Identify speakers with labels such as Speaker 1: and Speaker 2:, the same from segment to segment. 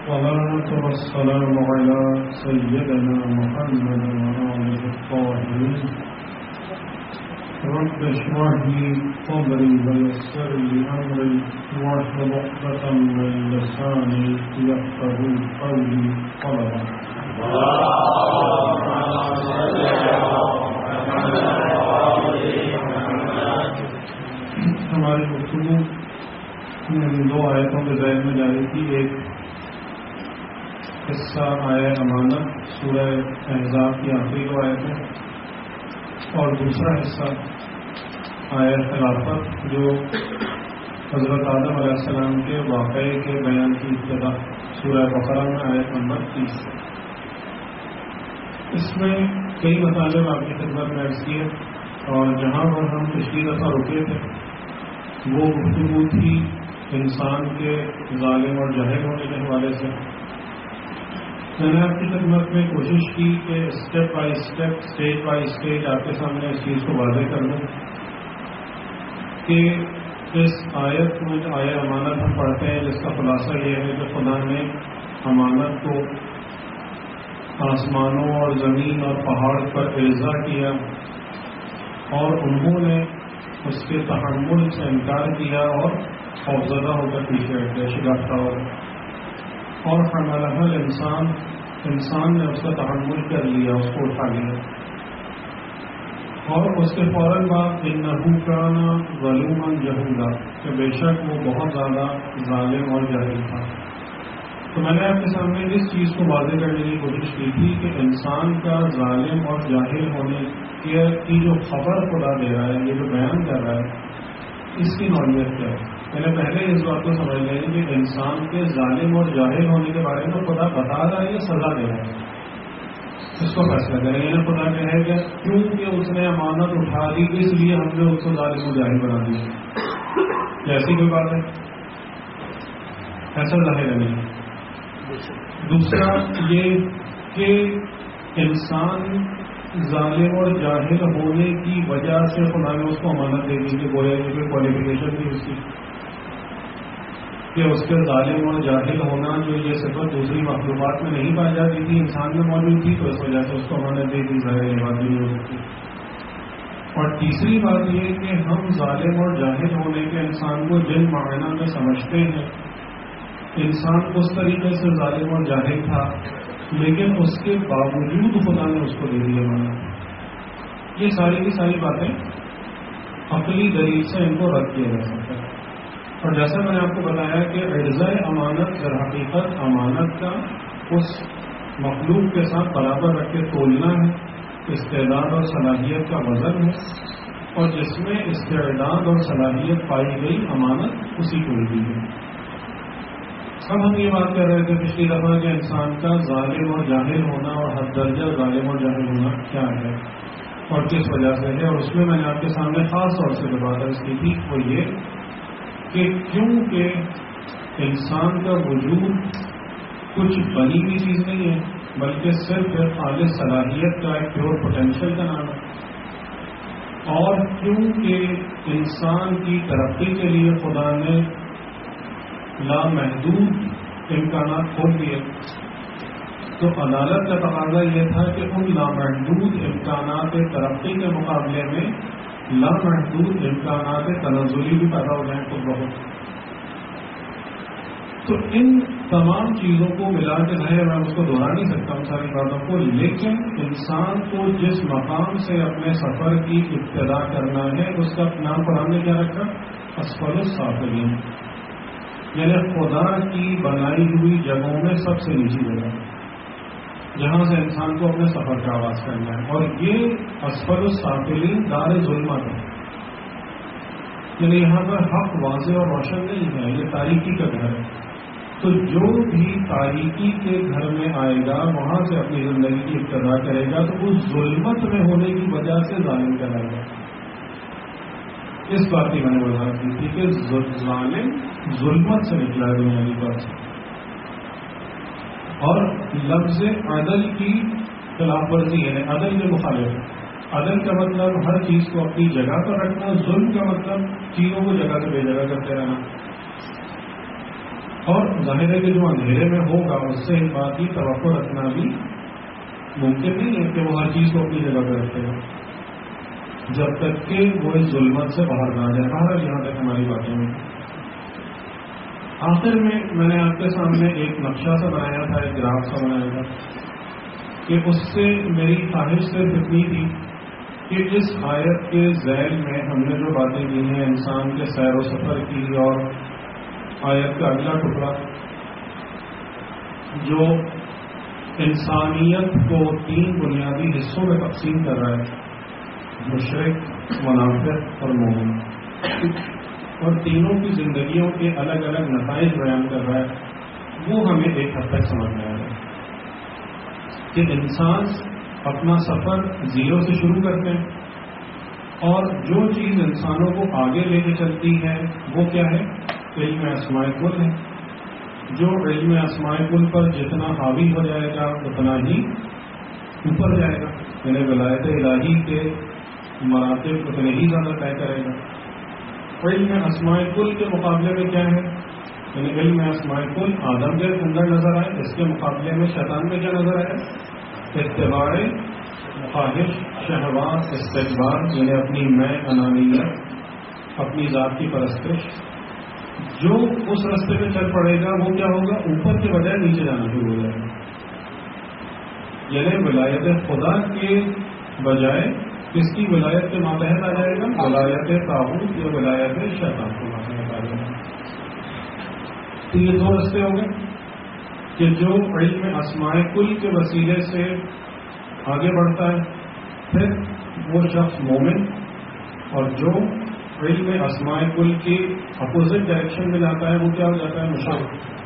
Speaker 1: والصلاة والسلام على سيدنا محمد وآله الطاهرين. رب اشرح لي صدري ويسر لي أمري واحلل عقدة من لساني يفقهوا قولي. ہماری گفتگو دو آیتوں کے ذہن میں جاری تھی. ایک حصہ آیا امانت سورہ احزاب کی آخری دو آیتیں، اور دوسرا حصہ آیا خلافت جو حضرت آدم علیہ السلام کے واقعے کے بیان کی ابتدا سورہ بقرہ میں آیت نمبر 30. اس میں کئی مطالب آپ کی خدمت میں عرض کیے، اور جہاں پر ہم پچھلی دفعہ رکے تھے وہ گفتگو تھی انسان کے ظالم اور جاہل ہونے کے حوالے سے. میں نے آپ کی خدمت میں کوشش کی کہ step by step, stage by stage آپ کے سامنے اس چیز کو واضح کر دوں کہ اس آیت میں جو آیا امانت ہم پڑھتے ہیں جس کا خلاصہ یہ ہے کہ خدا نے امانت کو آسمانوں اور زمین اور پہاڑ پر ارضا کیا، اور انہوں نے اس کے تحمل سے انکار کیا اور خوفزدہ ہو کر پیچھے ہٹے، شگافتہ ہو. اور حملہ انسان نے اس کا تحمل کر لیا، اس کو اٹھا لیا، اور اس کے فوراً بعد انہ کان ظلوما جہولا، کہ بے شک وہ بہت زیادہ ظالم اور جاہل تھا. تو میں نے آپ کے سامنے اس چیز کو واضح کرنے کی کوشش کی تھی کہ انسان کا ظالم اور جاہل ہونے کی جو خبر خدا دے رہا ہے، یہ جو بیان کر رہا ہے، اس کی نوعیت کیا ہے. پہلے اس بات کو سمجھ لیں کہ انسان کے ظالم اور جاہل ہونے کے بارے میں خدا بتا رہا ہے یا سزا دے رہا ہے، اس کو فیصلہ کریں. یعنی خدا کہے گا کیونکہ اس نے امانت اٹھا لی اس لیے ہم نے اس کو ظالم و جاہل بنا دیا. ایسی کوئی بات ہے؟ ایسا ظاہر نہیں. دوسرا یہ کہ انسان ظالم اور جاہل ہونے کی وجہ سے خدا نے اس کو امانت دے دی کہ گویا کی کوئی کوالیفیکیشن تھی اس کی، کہ اس کے ظالم اور جاہل ہونا جو یہ صفت دوسری مخلوقات میں نہیں پائی جاتی تھی انسان میں موجود تھی، تو اس وجہ سے اس کو امانت دے دی. ظاہر یہ بات نہیں ہو سکتی. اور تیسری بات یہ کہ ہم ظالم اور جاہل ہونے کے انسان کو جن معنی میں سمجھتے ہیں، انسان اس طریقے سے ظالم اور جاہل تھا، لیکن اس کے باوجود خدا نے اس کو دے دیا امانت. یہ ساری کی ساری باتیں عقلی دلیل سے ان کو رد کیا جا سکتا ہے. اور جیسا میں نے آپ کو بتایا کہ عرضۂ امانت در حقیقت امانت کا اس مخلوق کے ساتھ برابر رکھ کے تولنا ہے، استعداد اور صلاحیت کا وزن ہے، اور جس میں استعداد اور صلاحیت پائی گئی امانت اسی کو دی ہے. اب ہم یہ بات کر رہے تھے پچھلی دفعہ کہ انسان کا ظالم اور جاہل ہونا اور حد درجہ ظالم اور جاہل ہونا کیا ہے اور کس وجہ سے ہے. اور اس میں میں نے آپ کے سامنے خاص طور سے جو بات عرض کی تھی وہ یہ کہ کیونکہ انسان کا وجود کچھ بنی ہوئی چیز نہیں ہے، بلکہ صرف خالص صلاحیت کا ایک پیور پوٹینشیل کا نام ہے. اور کیونکہ انسان کی ترقی کے لیے خدا نے لامحدود امکانات کھول دیے، تو عدالت کا تقاضا یہ تھا کہ ان لامحدود امکانات ترقی کے مقابلے میں لامحدود امکانات تنزلی بھی پیدا ہو جائیں خود بخود. تو ان تمام چیزوں کو ملا کے ظاہر میں اس کو دہرا نہیں سکتا ہوں ساری باتوں کو، لیکن انسان کو جس مقام سے اپنے سفر کی ابتدا کرنا ہے اس کا نام قرآن نے کیا رکھا؟ اسفل السافلین، یعنی خدا کی بنائی ہوئی جگہوں میں سب سے نیچی جگہ جہاں سے انسان کو اپنے سفر کا آغاز کرنا ہے. اور یہ اسفل السافلین دار ظلمت ہے، یعنی یہاں پر حق واضح اور روشن نہیں ہے، یہ تاریکی کا گھر ہے. تو جو بھی تاریکی کے گھر میں آئے گا وہاں سے اپنی زندگی کی ابتدا کرے گا تو اس ظلمت میں ہونے کی وجہ سے ظالم کہلائے گا. اس بات کی میں نے وضاحت کی تھی کہ ظالم ظلمت سے نکلا ہے دنیا کی بات سے. اور لفظ عدل کی خلاف ورزی ہے، عدل کے مخالف. عدل کا مطلب ہر چیز کو اپنی جگہ پر رکھنا، ظلم کا مطلب چیزوں کو جگہ سے بے جگہ کرتے رہنا. اور ظاہر ہے کہ جو اندھیرے میں ہوگا اس سے اس بات کی توقع رکھنا بھی ممکن نہیں ہے کہ وہ ہر چیز کو اپنی جگہ پہ رکھے گا جب تک کہ وہ اس ظلمت سے باہر نہ جائے. باہر یہاں تک ہماری باتیں ہوئی. آخر میں نے آپ کے سامنے ایک نقشہ سا بنایا تھا, ایک گراف سا بنایا تھا کہ اس سے میری خواہش صرف اتنی تھی کہ اس آیت کے ذیل میں ہم نے جو باتیں کی ہیں انسان کے سیر و سفر کی, اور آیت کا اگلا ٹکڑا جو انسانیت کو 3 بنیادی حصوں میں تقسیم کر رہا ہے, مشرک, منافق اور مومن, اور تینوں کی زندگیوں کے الگ الگ نتائج بیان کر رہا ہے, وہ ہمیں ایک حد تک سمجھ میں آ رہا ہے کہ انسان اپنا سفر زیرو سے شروع کرتے ہیں, اور جو چیز انسانوں کو آگے لے کے چلتی ہے وہ کیا ہے؟ علم اسماء کل ہے. جو علم اسماء کل پر جتنا حاوی ہو جائے گا اتنا ہی اوپر جائے گا, یعنی ولایت الہی کے مراتب اتنے ہی زیادہ طے کرے گا. علم اسماء کل کے مقابلے میں کیا ہے؟ یعنی علم اسماء کل آدم کے اندر نظر آئے, اس کے مقابلے میں شیطان میں کیا نظر آئے؟ اتباع خواہش, شہوات, استکبار, یعنی اپنی میں انانیت, اپنی ذات کی پرستش. جو اس راستے پہ چل پڑے گا وہ کیا ہوگا؟ اوپر کے بجائے نیچے جانا شروع ہو جائے گا. یعنی ولایت خدا کے بجائے کس کی ولایت کے ماتحت آ جائے گا؟ ولایت طاغوت یا ولایت شیطان کے ماتحت آ جائے گا. تو یہ 2 راستے ہو گئے کہ جو علم اسماء کل کے وسیلے سے آگے بڑھتا ہے پھر وہ شخص مومن, اور جو علم اسماء کل کی اپوزٹ ڈائریکشن میں جاتا ہے وہ کیا ہو جاتا ہے؟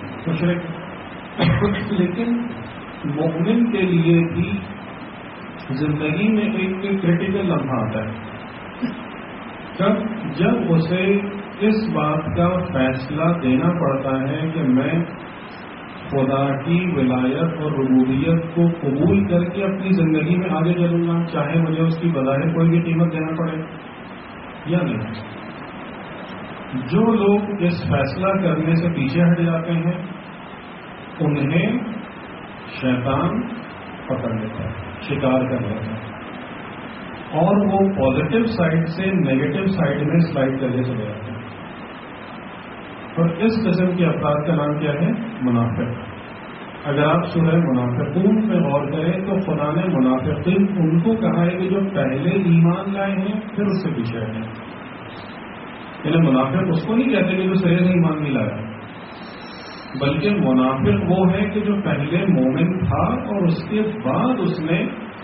Speaker 1: مشرک. لیکن مومن کے لیے بھی زندگی میں ایک کریٹیکل لمحہ آتا ہے کب؟ جب اسے اس بات کا فیصلہ دینا پڑتا ہے کہ میں خدا کی ولایت اور ربوبیت کو قبول کر کے اپنی زندگی میں آگے چلوں گا, چاہے مجھے اس کی بظاہر کوئی بھی قیمت دینا پڑے یا نہیں. جو لوگ اس فیصلہ کرنے سے پیچھے ہٹ جاتے ہیں انہیں شیطان پکڑ لیتا ہے, شکار کر لیتا ہے, اور وہ پازیٹو سائڈ سے نیگیٹو سائڈ میں سلائڈ کر کے چلے جاتے ہیں. اور اس قسم کے افراد کا نام کیا ہے؟ منافق. اگر آپ سورہ منافقون میں غور کریں تو خدا نے منافقین ان کو کہا ہے کہ جو پہلے ایمان لائے ہیں پھر اس سے پیچھے ہٹے. یعنی منافق اس کو نہیں کہتے کہ جو سرے سے ایمان نہیں لایا, بلکہ منافق وہ ہے کہ جو پہلے مومن تھا اور اس کے بعد اس نے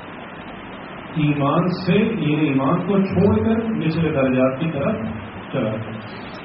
Speaker 1: ایمان سے یہ ایمان کو چھوڑ کر نچلے درجات کی طرف چلا گیا.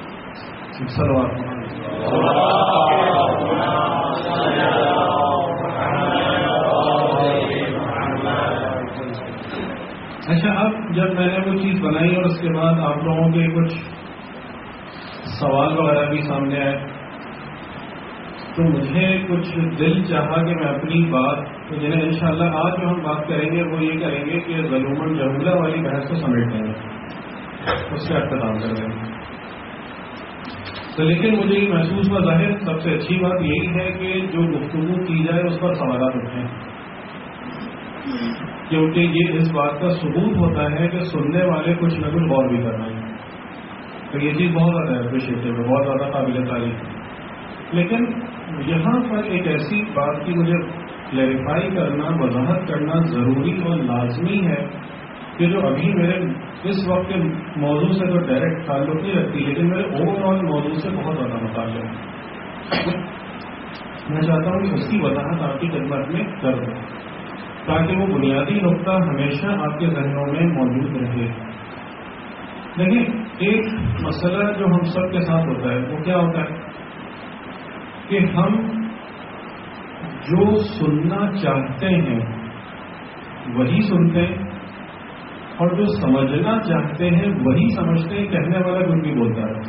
Speaker 1: اچھا, اب جب میں نے وہ چیز بنائی اور اس کے بعد آپ لوگوں کے کچھ سوال وغیرہ بھی سامنے آئے تو مجھے کچھ دل چاہا کہ میں اپنی بات جنہیں انشاءاللہ آج جو ہم بات کریں گے وہ یہ کریں گے کہ ظلم جہولہ والی بحث کو سمیٹ دیں گے, اس کا اختتام کر دیں گے. تو لیکن مجھے یہ محسوس ہوا, ظاہر سب سے اچھی بات یہی ہے کہ جو گفتگو کی جائے اس پر سوالات اٹھیں, کیونکہ یہ اس بات کا ثبوت ہوتا ہے کہ سننے والے کچھ نہ کچھ غور بھی کرنا ہے. تو یہ چیز بہت زیادہ اپریشیٹیو ہے, بہت زیادہ قابل تعریف ہے. لیکن یہاں پر ایک ایسی بات کی مجھے کلیریفائی کرنا, وضاحت کرنا ضروری اور لازمی ہے کہ جو ابھی میرے اس وقت کے موضوع سے تو ڈائریکٹ تعلق نہیں رکھتی لیکن میرے اوور آل موضوع سے بہت زیادہ متعلق ہے. میں چاہتا ہوں کہ اس کی وضاحت آپ کی خدمت میں کر دوں تاکہ وہ بنیادی نقطہ ہمیشہ آپ کے ذہنوں میں موجود رہے. دیکھیں, ایک مسئلہ جو ہم سب کے ساتھ ہوتا ہے وہ کیا ہوتا ہے کہ ہم جو سننا چاہتے ہیں وہی سنتے ہیں, اور جو سمجھنا چاہتے ہیں وہی سمجھتے ہیں, کہنے والا کچھ بھی بولتا ہے.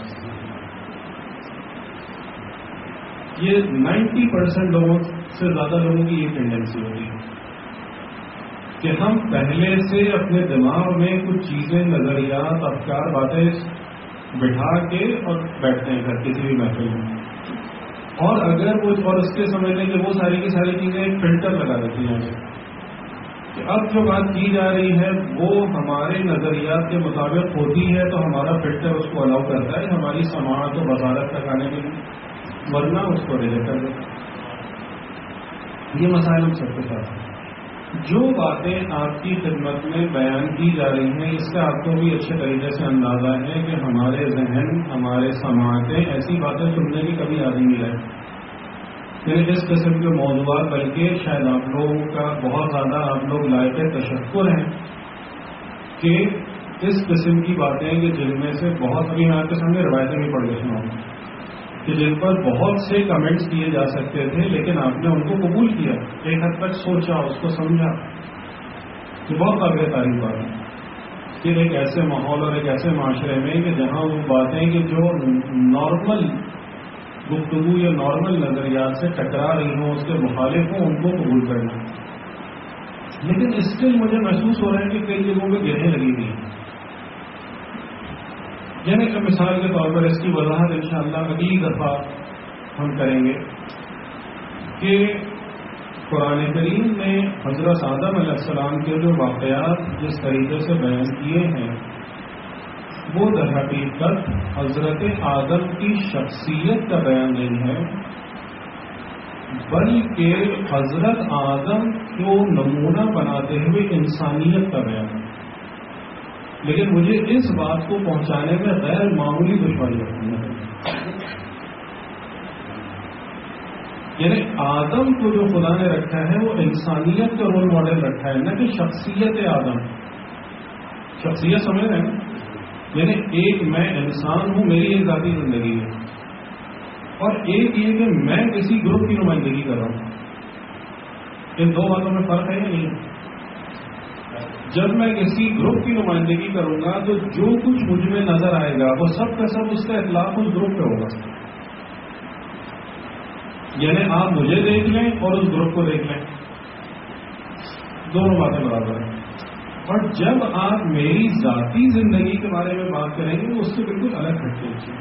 Speaker 1: یہ 90% لوگوں سے زیادہ لوگوں کی یہ ٹینڈنسی ہوتی ہے کہ ہم پہلے سے اپنے دماغ میں کچھ چیزیں, نظریات, افکار, باتیں بٹھا کے اور بیٹھتے ہیں گھر کسی بھی محفل میں. اور اگر وہ اور اس کے سمجھ لیں کہ وہ ساری کی ساری چیزیں ایک فلٹر لگا دیتی ہیں کہ اب جو بات کی جا رہی ہے وہ ہمارے نظریات کے مطابق ہوتی ہے تو ہمارا فلٹر اس کو الاؤ کرتا ہے ہماری سماعت و بصارت تک آنے کے لیے، ورنہ اس کو ریجیکٹ کر دیتا ہے۔ یہ مسائل ہم سب کے ساتھ ہیں۔ جو باتیں آپ کی خدمت میں بیان کی جا رہی ہیں اس کا آپ کو بھی اچھے طریقے سے اندازہ ہے کہ ہمارے ذہن ہمارے سماعتیں ایسی باتیں سننے کی کبھی عادی نہیں رہے، یعنی اس قسم کے موضوعات، بلکہ شاید آپ لوگوں کا بہت زیادہ آپ لوگ لائق تشکر ہیں کہ اس قسم کی باتیں کہ جن میں سے بہت، ابھی میں آپ کے سامنے روایتیں بھی پڑھ کے سناؤں کہ جن پر بہت سے کمنٹس کیے جا سکتے تھے لیکن آپ نے ان کو قبول کیا، ایک حد تک سوچا، اس کو سمجھا، یہ بہت قابل تعریف بات ہے کہ ایک ایسے ماحول اور ایک ایسے معاشرے میں کہ جہاں وہ باتیں کہ جو نارمل گفتگو یا نارمل نظریات سے ٹکرا رہی ہوں، اس کے مخالف ہوں، ان کو قبول کرنا، لیکن اسٹل مجھے محسوس ہو رہا ہے کہ کئی جگہوں پہ گرہیں لگی ہوئی ہیں۔ یعنی کہ مثال کے طور پر اس کی وضاحت انشاءاللہ اگلی دفعہ ہم کریں گے کہ قرآن کریم نے حضرت آدم علیہ السلام کے جو واقعات جس طریقے سے بیان کیے ہیں وہ در حقیقت حضرت آدم کی شخصیت کا بیان نہیں ہے، بلکہ حضرت آدم کو نمونہ بناتے ہوئے انسانیت کا بیان ہے۔ لیکن مجھے اس بات کو پہنچانے میں غیر معمولی دشواری ہوتی ہے، یعنی آدم کو جو خدا نے رکھا ہے وہ انسانیت کا رول ماڈل رکھا ہے، نہ کہ شخصیت آدم۔ شخصیت سمجھ رہے ہیں؟ یعنی ایک میں انسان ہوں، میری ایک ذاتی زندگی ہے، اور ایک یہ کہ میں کسی گروپ کی نمائندگی کر رہا ہوں۔ ان دو باتوں میں فرق ہے یا نہیں؟ جب میں کسی گروپ کی نمائندگی کروں گا تو جو کچھ مجھ میں نظر آئے گا وہ سب کا سب اس کا اطلاق اس گروپ پہ ہوگا، یعنی آپ مجھے دیکھ لیں اور اس گروپ کو دیکھ لیں، دونوں باتیں برابر ہیں۔ اور جب آپ میری ذاتی زندگی کے بارے میں بات کریں گے اس سے بالکل الگ ہٹتے ہیں۔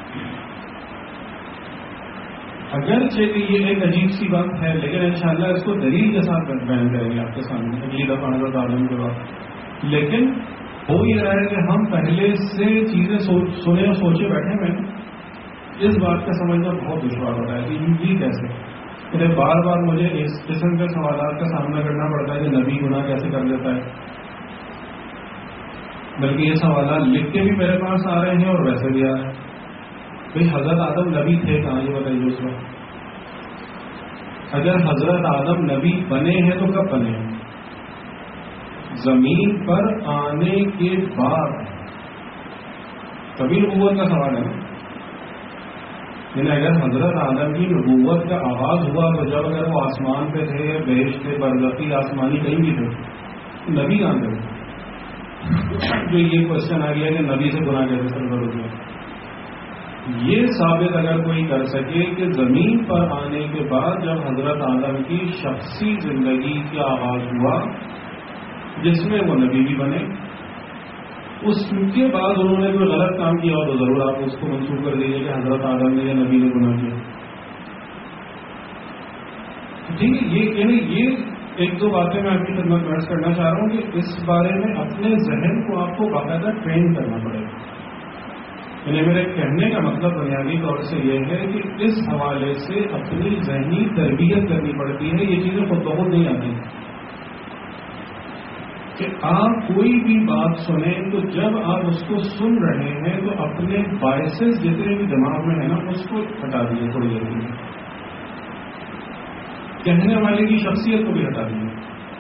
Speaker 1: اگرچہ کہ یہ ایک عجیب سی بات ہے لیکن انشاءاللہ اس کو دلیل کے ساتھ بیان کریں گے آپ کے سامنے اگلی دفعہ حضرت آدم کے بعد۔ لیکن ہو یہ رہا ہے کہ ہم پہلے سے چیزیں سنے اور سوچے بیٹھے ہیں، اس بات کا سمجھنا بہت دشوار ہوتا ہے کہ یہ کیسے، انہیں بار بار مجھے اس قسم کے سوالات کا سامنا کرنا پڑتا ہے کہ نبی گناہ کیسے کر دیتا ہے، بلکہ یہ سوالات لکھ کے بھی میرے پاس آ رہے ہیں اور ویسے بھی آ رہے ہیں۔ بھائی حضرت آدم نبی تھے کہاں، یہ بتائیے اس وقت؟ اگر حضرت آدم نبی بنے ہیں تو کب بنے ہیں؟ زمین پر آنے کے بعد، کبھی نبوت کا سوال ہے۔ یعنی اگر حضرت آدم کی نبوت کا آغاز ہوا تو جب اگر وہ آسمان پہ تھے، بہشت تھے، برزخی آسمانی کہیں بھی تھے، نبی کہاں تھے؟ جو یہ کوشچن آ گیا کہ نبی سے گناہ کیسے سرزد ہو گیا، یہ ثابت اگر کوئی کر سکے کہ زمین پر آنے کے بعد جب حضرت آدم کی شخصی زندگی کا آغاز ہوا جس میں وہ نبی بھی بنے، اس کے بعد انہوں نے کوئی غلط کام کیا ہو تو ضرور آپ اس کو منسوخ کر دیجیے کہ حضرت آدم نے یا نبی نے گناہ کیا۔ ٹھیک ہے، یہ ایک دو باتیں میں آپ کی خدمت میں عرض کرنا چاہ رہا ہوں کہ اس بارے میں اپنے ذہن کو آپ کو باقاعدہ ٹرین کرنا پڑے گا۔ یعنی میرے کہنے کا مطلب بنیادی طور سے یہ ہے کہ اس حوالے سے اپنی ذہنی تربیت کرنی پڑتی ہے، یہ چیزیں خود بخود نہیں آتی کہ آپ کوئی بھی بات سنیں تو جب آپ اس کو سن رہے ہیں تو اپنے بائسز جتنے بھی دماغ میں ہیں نا اس کو ہٹا دیجیے تھوڑی دیر کے لیے، کہنے والے کی شخصیت کو بھی ہٹا دیجیے،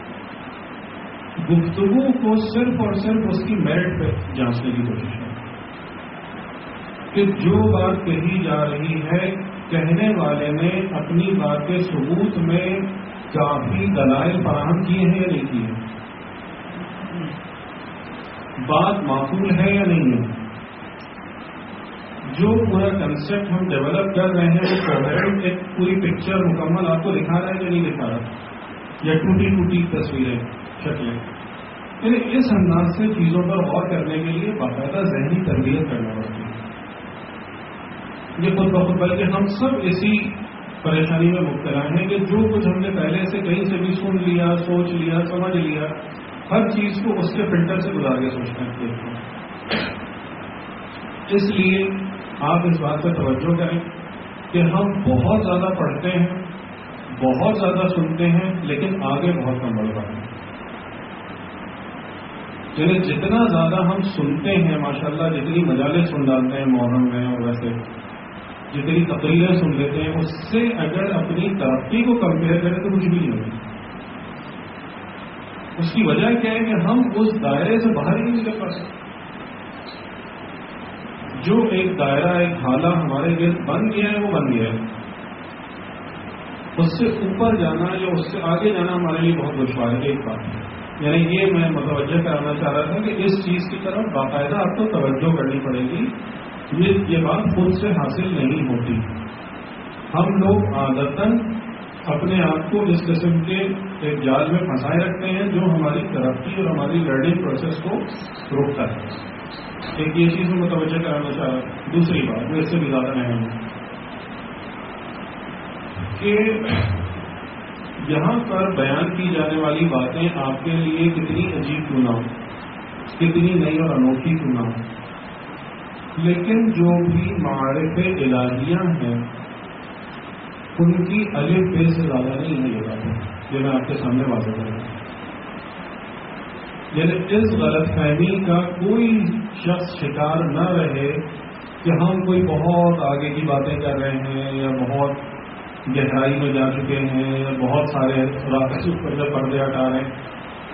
Speaker 1: گفتگو کو صرف اور صرف اس کی میرٹ پہ جانچنے کی کوشش کریں کہ جو بات کہی جا رہی ہے کہنے والے نے اپنی بات کے ثبوت میں کافی دلائل فراہم کیے ہیں یا نہیں کیے، بات معقول ہے یا نہیں ہے، جو پورا کنسپٹ ہم ڈیولپ کر رہے ہیں وہ کوہرنٹ ایک پوری پکچر مکمل آپ کو دکھا رہا ہے کہ نہیں دکھا رہا، یا ٹوٹی ٹوٹی تصویریں شکلیں۔ یعنی اس انداز سے چیزوں پر غور کرنے کے لیے باقاعدہ ذہنی تربیت کرنا پڑتی ہے۔ یہ خود بخود، بلکہ ہم سب اسی پریشانی میں مبتلا ہیں کہ جو کچھ ہم نے پہلے سے کہیں سے بھی سن لیا، سوچ لیا، سمجھ لیا، ہر چیز کو اس کے فلٹر سے گزار کے سوچتے ہیں. اس لیے آپ اس بات پہ توجہ کریں کہ ہم بہت زیادہ پڑھتے ہیں، بہت زیادہ سنتے ہیں، لیکن آگے بہت کم بڑھ پاتے ہیں. یعنی جتنا زیادہ ہم سنتے ہیں ماشاءاللہ، جتنی مجالس سن ڈالتے ہیں محرم میں، اور ویسے جتنی تقریریں سن لیتے ہیں، اس سے اگر اپنی ترقی کو کمپیئر کریں تو کچھ بھی نہیں ہوگی. اس کی وجہ کیا ہے کہ ہم اس دائرے سے باہر ہی نہیں نکل پاتے. جو ایک دائرہ، ایک حالہ ہمارے گرد بن گیا ہے، وہ بن گیا ہے. اس سے اوپر جانا یا اس سے آگے جانا ہمارے لیے بہت دشوار ہے. ایک بات یعنی یہ میں متوجہ کرانا چاہ رہا تھا کہ اس چیز کی طرف باقاعدہ آپ کو توجہ کرنی پڑے گی. یہ بات خود سے حاصل نہیں ہوتی. ہم لوگ عادتاً اپنے آپ کو اس قسم کے ایک جال میں پھنسائے رکھتے ہیں جو ہماری ترقی اور ہماری لرننگ پروسیس کو روکتا ہے. ایک یہ چیز میں متوجہ کرانا چاہ رہا ہوں. دوسری بات جو اس سے بھی زیادہ اہم ہے کہ یہاں پر بیان کی جانے والی باتیں آپ کے لیے کتنی عجیب کیوں نہ ہو، کتنی نئی اور انوکھی کیوں نہ ہو، لیکن جو بھی معارف الہیہ ہیں ان کی الف بے سے زیادہ نہیں ہے. یہ بات یہ میں آپ کے سامنے واضح کروں گا. یعنی اس غلط فہمی کا کوئی شخص شکار نہ رہے کہ ہم کوئی بہت آگے کی باتیں کر رہے ہیں یا بہت گہرائی میں جا چکے ہیں یا بہت سارے راستے پر جب پردے ہٹا رہے ہیں.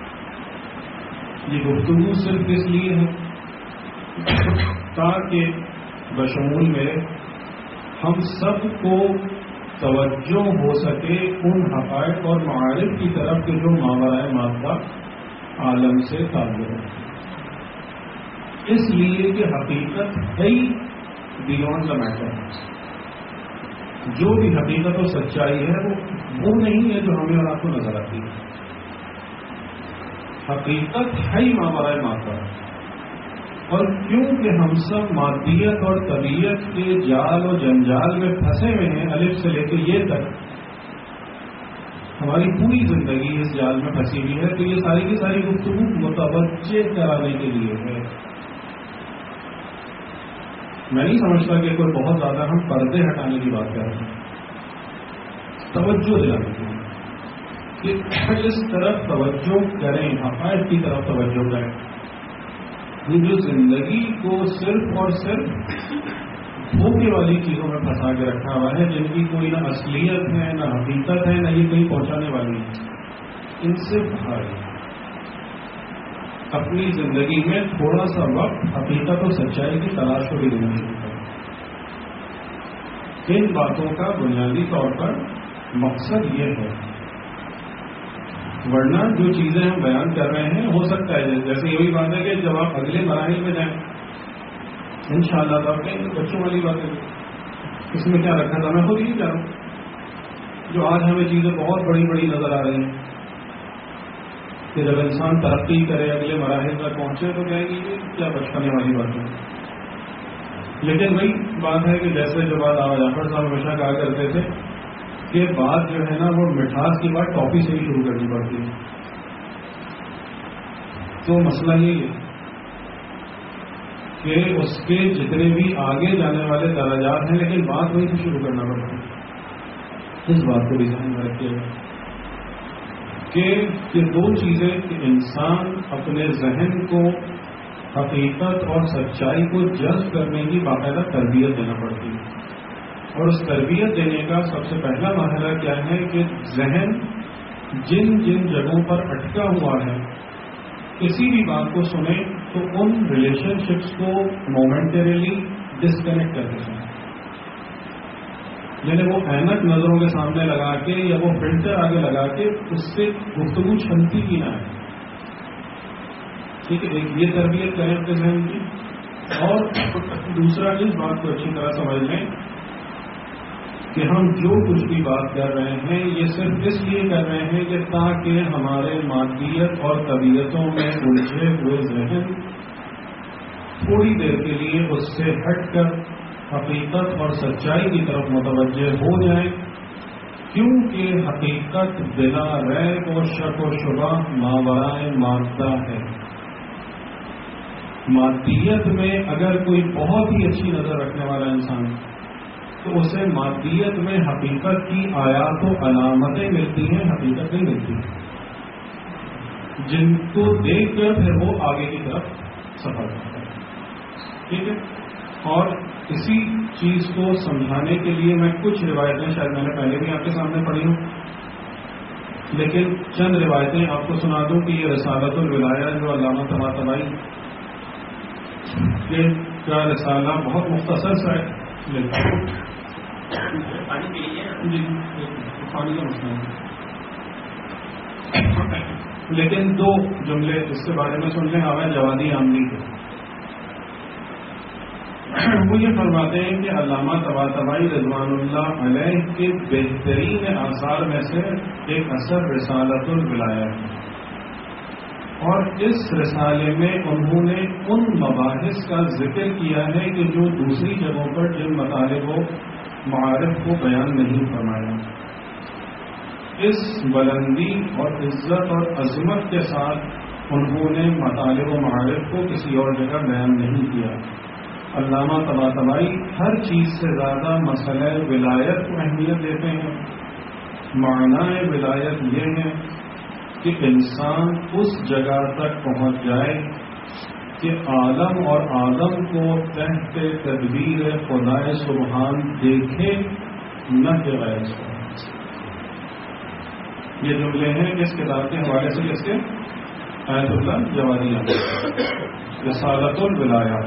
Speaker 1: یہ گفتگو صرف اس لیے ہے تاکہ بشمول میں ہم سب کو توجہ ہو سکے ان حقائق اور معارف کی طرف کے جو ماورائے مادہ عالم سے تعلق ہے. اس لیے کہ حقیقت ہے ہی بیونڈ دا میٹر. جو بھی حقیقت اور سچائی ہے وہ نہیں ہے جو ہمیں اور آپ کو نظر آتی ہے. حقیقت ہے ہی ماورائے مادہ. اور کیونکہ ہم سب مادیت اور طبیعت کے جال اور جنجال میں پھنسے ہوئے ہیں الف سے لے کے یہ تک، ہماری پوری زندگی اس جال میں پھنسی ہوئی ہے، تو یہ ساری کی ساری گفتگو متوجہ کرانے کے لیے ہے. میں نہیں سمجھتا کہ کوئی بہت زیادہ ہم پردے ہٹانے کی بات کر رہے ہیں. توجہ دلانے کے لیے کہ اس طرف توجہ کریں، حقائق کی طرف توجہ کریں. یہ جو زندگی کو صرف اور صرف دھوکے والی چیزوں میں پھنسا کے رکھا ہوا ہے، جن کی کوئی نہ اصلیت ہے، نہ حقیقت ہے، نہ یہ کہیں پہنچانے والی ہے، ان سے باہر اپنی زندگی میں تھوڑا سا وقت حقیقت اور سچائی کی تلاش کو بھی دینا شروع کریں. ان باتوں کا بنیادی طور پر مقصد یہ ہے. ورنہ جو چیزیں ہم بیان کر رہے ہیں ہو سکتا ہے جیسے یہی بات ہے کہ جب آپ اگلے مراحل میں جائیں انشاءاللہ تو آپ کہیں بچوں والی بات ہے، اس میں کیا رکھا تھا، میں خود ہی کہہ رہا ہوں. جو آج ہمیں چیزیں بہت بڑی بڑی نظر آ رہی ہیں کہ جب انسان ترقی کرے، اگلے مراحل تک پہنچے تو کہیں گے کہ کیا بچپنے والی بات ہے. لیکن وہی بات ہے کہ جیسے جو بات آبا جعفر صاحب ہمیشہ کہا کرتے تھے کہ بات جو ہے نا وہ مٹھاس کی بات ٹاپی سے ہی شروع کرنی پڑتی ہے. تو مسئلہ یہ ہے کہ اس کے جتنے بھی آگے جانے والے درجات ہیں لیکن بات وہیں سے شروع کرنا پڑتا ہے. اس بات کو بھی ذہن میں رکھیے گا کہ یہ دو چیزیں کہ انسان اپنے ذہن کو حقیقت اور سچائی کو جذب کرنے کی باقاعدہ تربیت دینا پڑتی ہے. اور اس تربیت دینے کا سب سے پہلا مرحلہ کیا ہے کہ ذہن جن جن جگہوں پر اٹکا ہوا ہے کسی بھی بات کو سنیں تو ان ریلیشن شپس کو مومنٹریلی ڈسکنیکٹ کر کے سنیں. یعنی وہ اینک نظروں کے سامنے لگا کے یا وہ فلٹر آگے لگا کے اس سے گفتگو چھنتی کی نہ ہے. ٹھیک ہے، ایک یہ تربیت کریں اپنے ذہن کی. اور دوسرا اس بات کو اچھی طرح سمجھ لیں کہ ہم جو کچھ بھی بات کر رہے ہیں یہ صرف اس لیے کر رہے ہیں کہ تاکہ ہمارے مادیت اور طبیعتوں میں الجھے ہوئے ذہن تھوڑی دیر کے لیے اس سے ہٹ کر حقیقت اور سچائی کی طرف متوجہ ہو جائیں، کیونکہ حقیقت بلا ریب اور شک و شبہ ماورائے مادہ ہے۔ مادیت میں اگر کوئی بہت ہی اچھی نظر رکھنے والا انسان تو اسے مادیت میں حقیقت کی آیات و علامتیں ملتی ہیں، حقیقت نہیں ملتی، جن کو دیکھ کر پھر وہ آگے کی طرف سفر کرتا ہے۔ ٹھیک ہے، اور اسی چیز کو سمجھانے کے لیے میں کچھ روایتیں شاید میں نے پہلے بھی آپ کے سامنے پڑھی ہوں، لیکن چند روایتیں آپ کو سنا دوں کہ یہ رسالۃ الولایہ جو علامہ طباطبائی کا رسالہ بہت مختصر سا ہے، جی پانی کا مسئلہ ہے، لیکن دو جملے اس کے بارے میں سن لیں آوائے جوادی عاملی کے۔ وہ یہ فرماتے ہیں کہ علامہ طباطبائی رضوان اللہ علیہ کے بہترین آثار میں سے ایک اثر رسالۃ الولایہ ہے، اور اس رسالے میں انہوں نے ان مباحث کا ذکر کیا ہے کہ جو دوسری جگہوں پر جن مطالب و معارف کو بیان نہیں فرمایا۔ اس بلندی اور عزت اور عظمت کے ساتھ انہوں نے مطالب و معارف کو کسی اور جگہ بیان نہیں کیا۔ علامہ طباطبائی ہر چیز سے زیادہ مسئلہ ولایت کو اہمیت دیتے ہیں۔ معنی ولایت یہ ہے کہ انسان اس جگہ تک پہنچ جائے کہ عالم اور آدم کو تحت تدبیر خدائے سبحان دیکھے، نہ کہ غیر سے۔ یہ جملے ہیں اس کتاب کے حوالے سے، کس کے؟ آیت اللہ جوادیہ، رسالۃ الولایہ۔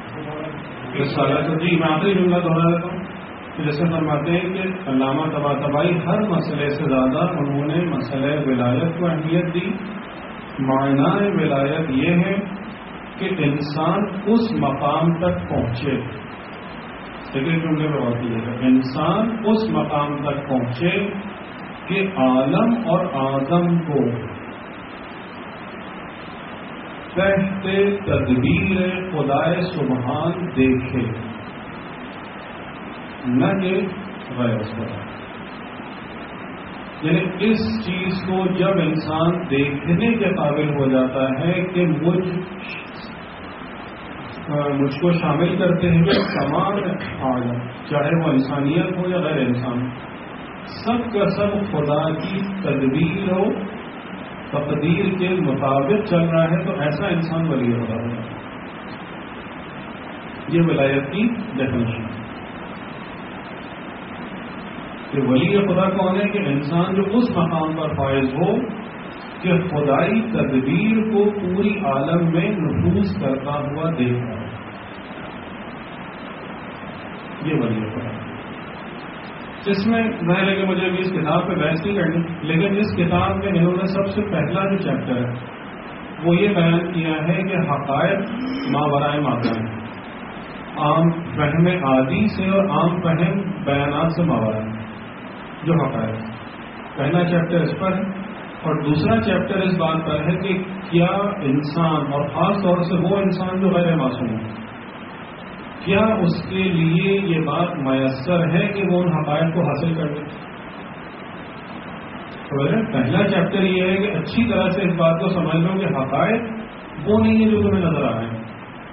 Speaker 1: جی میں آخری جملہ دوہرا دیتا ہوں، جیسے فرماتے ہیں کہ علامہ طباطبائی ہر مسئلے سے زیادہ انہوں نے مسئلہ ولایت کو اہمیت دی۔ معنی ولایت یہ ہے کہ انسان اس مقام تک پہنچے، لیکن جملے میں بات یہ ہے، انسان اس مقام تک پہنچے کہ عالم اور آدم کو تحت تدبیر خدائے سبحان دیکھے، نہ کہ غیر سے۔ یعنی اس چیز کو جب انسان دیکھنے کے قابل ہو جاتا ہے کہ مجھ کو شامل کرتے ہیں تمام عالم، چاہے وہ انسانیت ہو یا غیر انسان، سب کا سب خدا کی تدبیر ہو، تقدیر کے مطابق چل رہا ہے، تو ایسا انسان ولی خدا ہے۔ یہ ولایت کی ڈیفینیشن ہے کہ ولی خدا کون ہے؟ کہ انسان جو اس مقام پر فائز ہو کہ خدائی تدبیر کو پوری عالم میں نفوذ کرتا ہوا دیکھ رہا ہے، یہ ولی خدا ہے۔ اس میں ظاہر ہے کہ مجھے ابھی اس کتاب پہ بحث نہیں کرنی، لیکن اس کتاب میں انہوں نے سب سے پہلا جو چیپٹر ہے وہ یہ بیان کیا ہے کہ حقائق ماورائے مادہ ہیں، عام فہم عادی سے اور عام فہم بیانات سے ماورائے جو حقائق۔ پہلا چیپٹر اس پر ہے، اور دوسرا چیپٹر اس بات پر ہے کہ کیا انسان، اور خاص طور سے وہ انسان جو غیر معصوم ہے، کیا اس کے لیے یہ بات میسر ہے کہ وہ ان حقائق کو حاصل کر لے؟ پہلا چیپٹر یہ ہے کہ اچھی طرح سے اس بات کو سمجھ لو کہ حقائق وہ نہیں ہے جو تمہیں نظر آ رہے ہیں،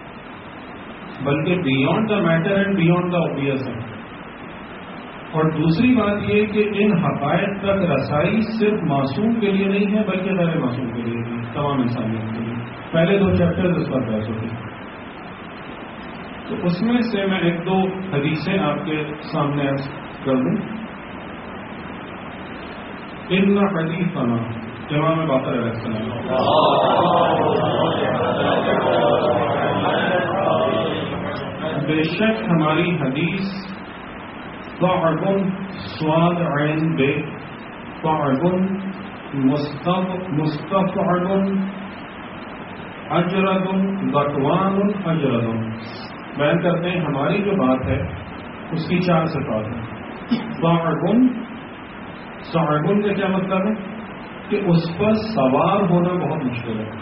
Speaker 1: بلکہ beyond the matter and beyond the obvious ہے۔ اور دوسری بات یہ کہ ان حقائق تک رسائی صرف معصوم کے لیے نہیں ہے بلکہ غیر معصوم کے لیے بھی، تمام انسانیت کے لیے۔ پہلے دو چیپٹر اس پر بحث ہوتی، تو اس میں سے میں ایک دو حدیثیں آپ کے سامنے کر دوں۔ ان حدیثنا امام باقر علیہ السلام، بے شک ہماری حدیث ضعف سواد عین بے، ضعف مستفعل اجرد ضٹوان اجرد، بیان کرتے ہیں ہماری جو بات ہے اس کی چار صفات ہیں۔ صعب کا کیا مطلب ہے؟ کہ اس پر سوار ہونا بہت مشکل ہے،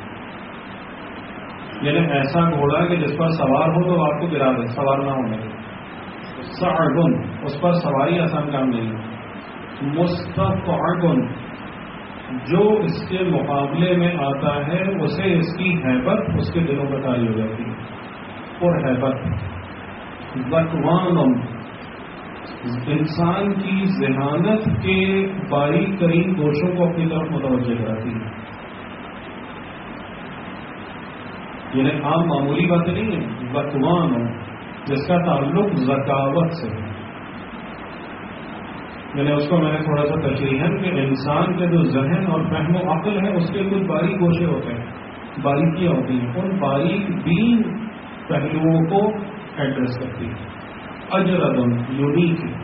Speaker 1: یعنی ایسا گھوڑا کہ جس پر سوار ہو تو آپ کو گرا دے، سوار نہ ہونے دے، صعب اس پر سواری آسان کام نہیں ہے. مستفعب جو اس کے مقابلے میں آتا ہے اسے اس کی ہیبت اس کے دلوں پر طاری ہو جاتی ہے. اور ہیبت ذکوان انسان کی ذہانت کے باریک ترین گوشوں کو اپنی طرف متوجہ کراتی ہے. یعنی عام معمولی باتیں نہیں ہے. ذکوان جس کا تعلق ذکاوت سے ہے. یعنی اس کو میں نے تھوڑا سا تشریحاً کہ انسان کے جو ذہن اور فہم و عقل ہے اس کے کچھ باریک گوشے ہوتے ہیں, باریکیاں ہوتی ہیں. ان باریک بین پہلوؤں کو ایڈریس کرتی ہے. اجردن یونیک ہے.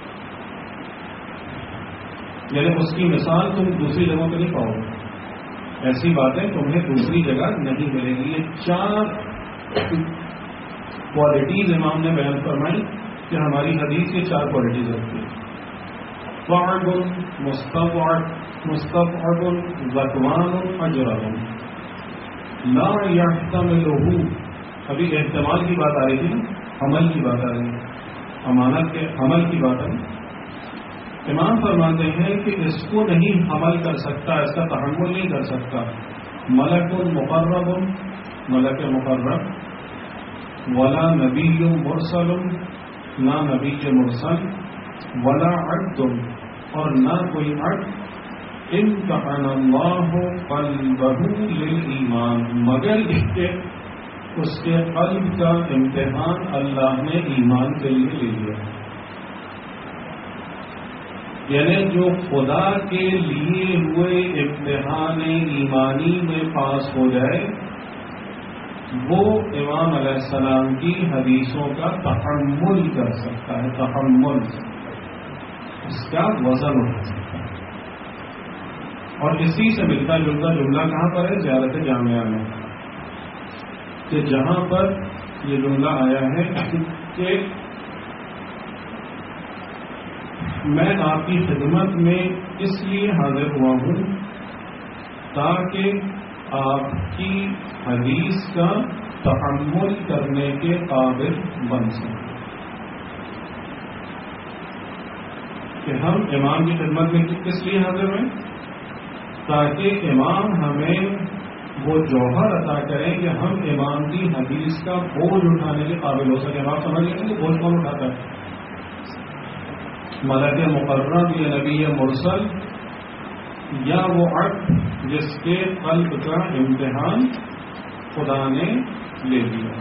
Speaker 1: یعنی اس کی مثال تم دوسری جگہوں پہ نہیں پاؤ گے. ایسی باتیں تمہیں دوسری جگہ نہیں ملے گی. یہ 4 کوالٹیز امام نے بیان فرمائی کہ ہماری حدیث یہ 4 کوالٹیز رکھتی ہے. صعب مستفعب ذکوان اجرد لا يحتملہ. ابھی احتمال کی بات آ رہی تھی نا, عمل کی بات آ رہی ہے, امانت کے عمل کی بات ہے. امام فرماتے ہیں کہ اس کو نہیں حمل کر سکتا, اس کا تحمل نہیں کر سکتا ملک مقرب, ملک مقرب, ولا نبی مرسل, نہ نبی کے مرسل, ولا عبد اور نہ کوئی عبد, امتحن اللہ قلبہ للایمان مگر اس کے قلب کا امتحان اللہ نے ایمان کے لیے لے لیا. یعنی جو خدا کے لیے ہوئے امتحان ایمانی میں پاس ہو جائے وہ امام علیہ السلام کی حدیثوں کا تحمل کر سکتا ہے. تحمل اس کا وزن اٹھا سکتا ہے. اور اسی سے ملتا جلتا جملہ کہاں پر ہے؟ زیارت جامعہ میں, کہ جہاں پر یہ جملہ آیا ہے کہ میں آپ کی خدمت میں اس لیے حاضر ہوا ہوں تاکہ آپ کی حدیث کا تحمل کرنے کے قابل بن سکیں. کہ ہم امام کی خدمت میں کس لیے حاضر ہوئے؟ تاکہ امام ہمیں وہ جوہر عطا کریں کہ ہم امام کی حدیث کا بوجھ اٹھانے کے قابل ہو سکیں. آپ سمجھ لیں کہ بوجھ کون اٹھاتا ہے؟ ملک مقرب یا نبی مرسل یا وہ عبد جس کے قلب کا امتحان خدا نے لے لیا.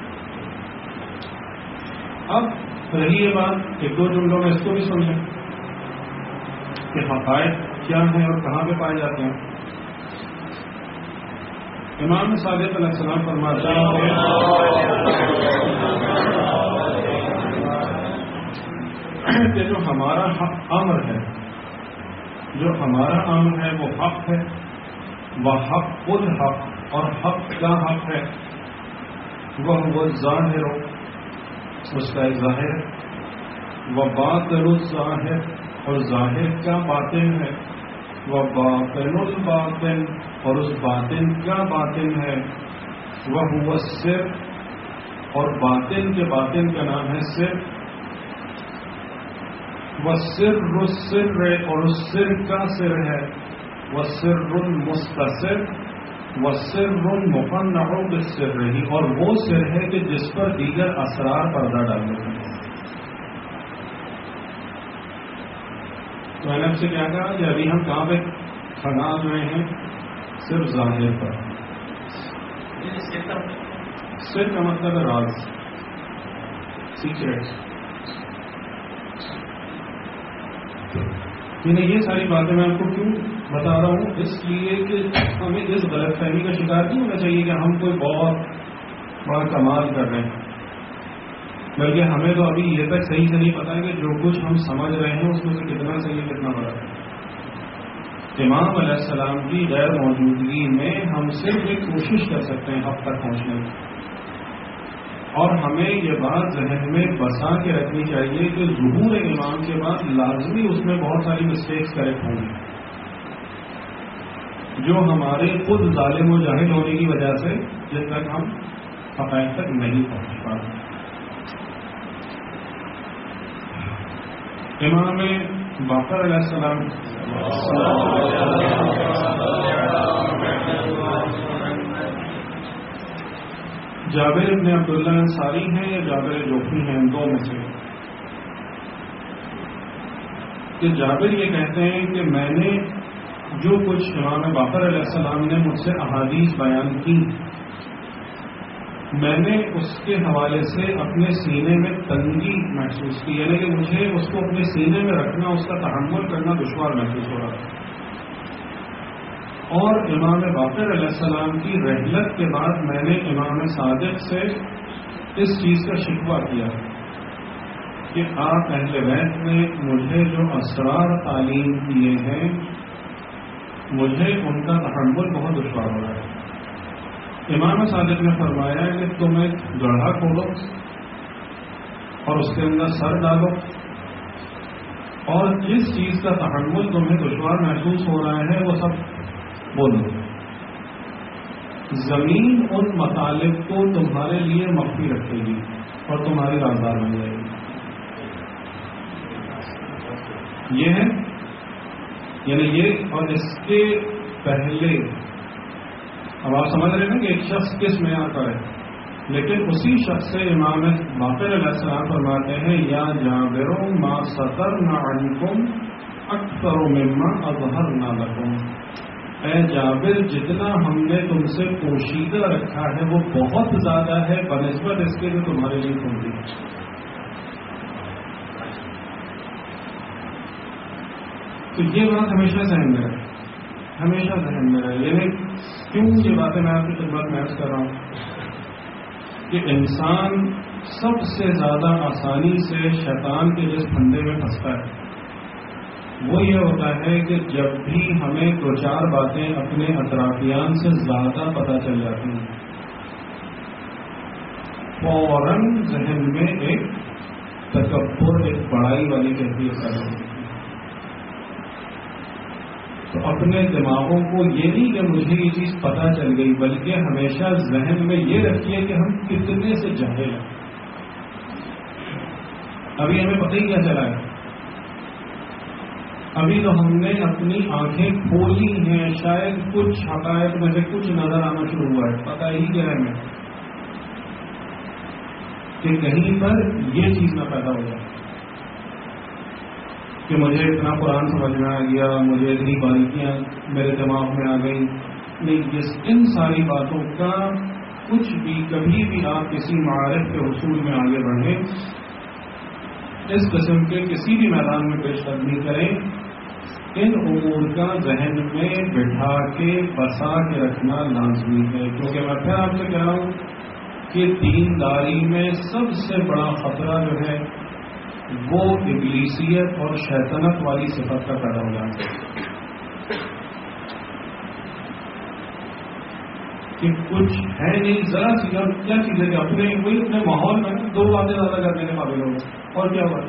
Speaker 1: اب رہی یہ بات, 1-2 جملوں میں اس کو بھی سن لیں کہ حقائق کیا ہیں اور کہاں پہ پائے جاتے ہیں. امام صادق علیہ السلام فرماتے ہیں کہ جو ہمارا امر ہے, جو ہمارا امر ہے وہ حق ہے, وہ حق الحق اور حق کا حق ہے. وہ ظاہر ہو اس کا ایک ظاہر ہے, وہ باطن الظاہر اور ظاہر کا باطن ہے, وہ باطن الباطن اور اس باطن کا باطن ہے. وہ سر اور باطن کے باطن کا نام ہے سر. وہ سر السر اور اس سر کا سر ہے. وہ سر المستصر وہ سر المقنع بالسر ہی اور وہ سر ہے کہ جس پر دیگر اسرار پردہ ڈالتے ہیں. تو میں نے آپ سے کیا کہا کہ ابھی ہم کہاں پہ کھڑا ہوئے ہیں؟ صرف ظاہر پر. سر کا مطلب ہے راز, سیکریٹس. یہ ساری باتیں میں آپ کو کیوں بتا رہا ہوں؟ اس لیے کہ ہمیں اس غلط فہمی کا شکار نہیں ہونا چاہیے کہ ہم کوئی بہت بڑا کمال کر رہے ہیں, بلکہ ہمیں تو ابھی یہ تک صحیح سے نہیں پتا کہ جو کچھ ہم سمجھ رہے ہیں اس میں سے کتنا صحیح ہے کتنا غلط ہے. امام علیہ السلام کی غیر موجودگی میں ہم صرف ایک کوشش کر سکتے ہیں حق تک پہنچنے کی, اور ہمیں یہ بات ذہن میں بسا کے رکھنی چاہیے کہ ظہور امام کے بعد لازمی اس میں بہت ساری مسٹیکس کریکٹ ہوں گی جو ہمارے خود ظالم و جاہل ہونے کی وجہ سے جن تک ہم حقائق تک نہیں پہنچ پاتے. امام باقر علیہ السلام جابر ابن عبداللہ انصاری ہیں یا جابر جوفی ہیں، ان دو میں سے کہ جابر یہ کہتے ہیں کہ میں نے جو کچھ امام باقر علیہ السلام نے مجھ سے احادیث بیان کی، میں نے اس کے حوالے سے اپنے سینے میں تنگی محسوس کی، یعنی کہ مجھے اس کو اپنے سینے میں رکھنا، اس کا تحمل کرنا دشوار محسوس ہو رہا تھا۔ اور امام باقر علیہ السلام کی رحلت کے بعد میں نے امام صادق سے اس چیز کا شکوہ کیا کہ آپ اہل بیت نے مجھے جو اسرار تعلیم دیے ہیں، مجھے ان کا تحمل بہت دشوار ہو رہا ہے۔ امام صادق نے فرمایا کہ تم ایک گڑھا کھولو اور اس کے اندر سر ڈالو، اور جس چیز کا تحمل تمہیں دشوار محسوس ہو رہا ہے وہ سب بولو۔ زمین ان مطالب کو تمہارے لیے مخفی رکھے گی اور تمہاری رازدار بن جائے گی۔ یہ ہے، یعنی یہ، اور اس کے پہلے اب آپ سمجھ رہے ہیں کہ ایک شخص کس معیار پر ہے، لیکن اسی شخص سے امام باقر علیہ السلام فرماتے ہیں یا جابر ما سترنا عنکم اکثر مما اظہرنا لکم، اے جابر جتنا ہم نے تم سے پوشیدہ رکھا ہے وہ بہت زیادہ ہے بنسبت اس کے جو تمہارے لیے کھلتی ہے۔ تو یہ بات ہمیشہ ذہن میں رہے، ہمیشہ ذہن میں رہے۔ یعنی کیوں یہ باتیں میں آپ کی خدمت میں عرض کر رہا ہوں کہ انسان سب سے زیادہ آسانی سے شیطان کے جس پھندے میں پھنستا ہے وہ یہ ہوتا ہے کہ جب بھی ہمیں دو چار باتیں اپنے اطرافیان سے زیادہ پتہ چل جاتی ہیں، فوراً ذہن میں ایک تکبر، ایک بڑائی والی کیفیت پیدا ہوتی ہے۔ تو اپنے دماغوں کو یہ نہیں کہ مجھے یہ چیز پتہ چل گئی، بلکہ ہمیشہ ذہن میں یہ رکھیے کہ ہم کتنے سے جاہل ہیں، ابھی ہمیں پتہ ہی کیا چلا ہے، ابھی تو ہم نے اپنی آنکھیں کھولی ہیں، شاید کچھ حقائق میں سے کچھ نظر آنا شروع ہوا ہے، پتہ ہی کیا ہے ہمیں کہ کہیں پر یہ چیز نہ پیدا ہو جائے کہ مجھے اتنا قرآن سمجھ میں آ گیا، مجھے اتنی باریکیاں میرے دماغ میں آ گئی۔ نہیں، ان ساری باتوں کا کچھ بھی کبھی بھی آپ کسی معارف کے حصول میں آگے بڑھیں، اس قسم کے کسی بھی میدان میں پیش قدمی کریں، ان امور کا ذہن میں بٹھا کے بسا کے رکھنا لازمی ہے، کیونکہ میں پھر آپ سے کہہ رہا ہوں کہ دینداری میں سب سے بڑا خطرہ جو ہے وہ ابلیسیت اور شیطنت والی صفت کا پیدا ہو جاتا ہے کہ کچھ ہے نہیں، ذرا سی اور کیا چیز ہے کہ اپنے ماحول میں دو باتیں زیادہ کرنے کے قابل ہو گئے، اور کیا ہوا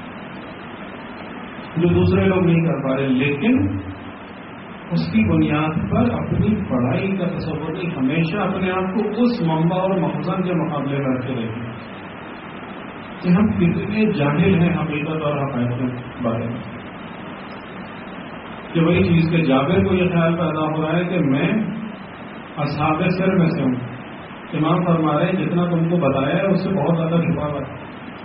Speaker 1: جو دوسرے لوگ نہیں کر پا رہے، لیکن اس کی بنیاد پر اپنی پڑھائی کا تصور نہیں، ہمیشہ اپنے آپ کو اس منبع اور مخزن کے مقابلے میں رکھتے رہتے ہیں کہ ہم کتنے جاہل ہیں حقیقت اور حقائق کے بارے میں، کہ وہی چیز کے جابر کو یہ خیال پیدا ہو رہا ہے کہ میں اصحاب سر میں سے ہوں۔ امام فرما رہے ہیں جتنا تم کو بتایا ہے اس سے بہت زیادہ چھپا ہوا ہے۔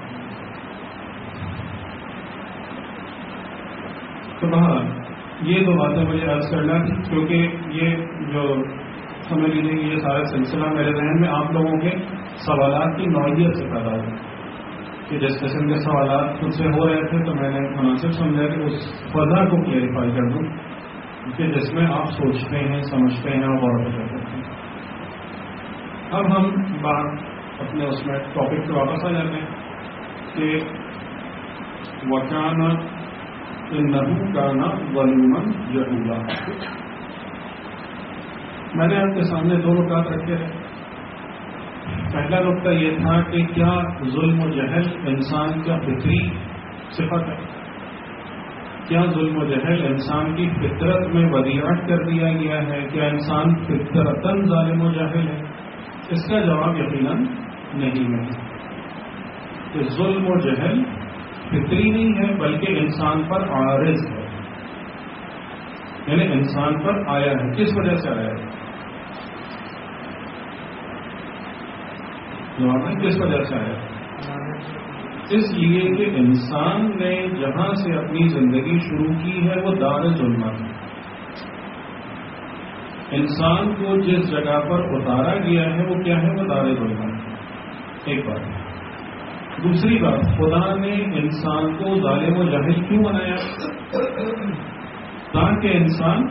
Speaker 1: تو بہرحال یہ دو باتیں مجھے عرض کرنا تھی، کیونکہ یہ جو سمجھ لیجیے کہ یہ سارا سلسلہ میرے ذہن میں آپ لوگوں کے سوالات کی نوعیت سے پیدا ہوا کہ جس قسم کے سوالات خود سے ہو رہے تھے تو میں نے مناسب سمجھا کہ اس فضا کو کلیریفائی کر دوں کہ جس میں آپ سوچتے ہیں، سمجھتے ہیں اور غور و فکر کرتے ہیں۔ اب ہم بات اپنے اس میں ٹاپک پہ واپس آ جاتے ہیں کہ وکانا انہو کانا ظلوما جہولا۔ میں نے آپ کے سامنے دو نکات رکھے ہیں۔ پہلا نقطہ یہ تھا کہ کیا ظلم و جہل انسان کا فطری صفت ہے؟ کیا ظلم و جہل انسان کی فطرت میں ودیعت کر دیا گیا ہے؟ کیا انسان فطرتاً ظالم و جاہل ہے؟ اس کا جواب یقیناً نہیں ہے کہ ظلم و جہل فطری نہیں ہے بلکہ انسان پر عارض ہے، یعنی انسان پر آیا ہے. کس وجہ سے آیا ہے؟ جواب ہے کس وجہ سے آیا ہے؟ اس لیے کہ انسان نے جہاں سے اپنی زندگی شروع کی ہے وہ دار ظلمت ہے. انسان کو جس جگہ پر اتارا گیا ہے وہ کیا ہے؟ وہ دار ظلمت. ایک بات. دوسری بات، خدا نے انسان کو ظالم و جاہل کیوں بنایا؟ تاکہ انسان